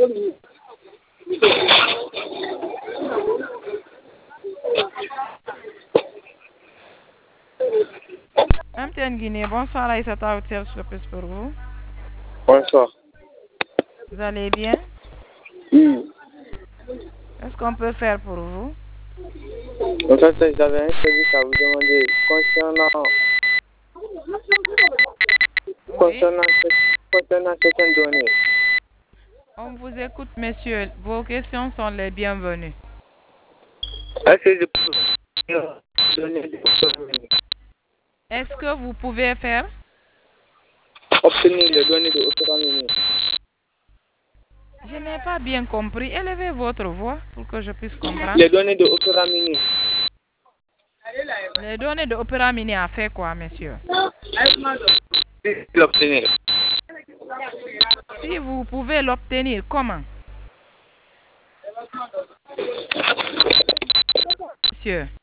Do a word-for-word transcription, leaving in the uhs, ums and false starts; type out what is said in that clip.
M T N Guinée, bonsoir Aïssata Hôtel, je plus pour vous. Bonsoir. Vous allez bien? Oui. Qu'est-ce qu'on peut faire pour vous? En fait, j'avais un service à vous demander concernant, Oui. concernant, concernant certaines données. On vous écoute, monsieur. Vos questions sont les bienvenues. Est-ce que je peux donner des données? Est-ce que vous pouvez faire? Obtenir les données de Opera Mini. Je n'ai pas bien compris. Élevez votre voix pour que je puisse comprendre. Les données de Opera Mini. Les données de Opera Mini a fait quoi, monsieur? L'obtenir. Si vous pouvez l'obtenir, comment? Monsieur.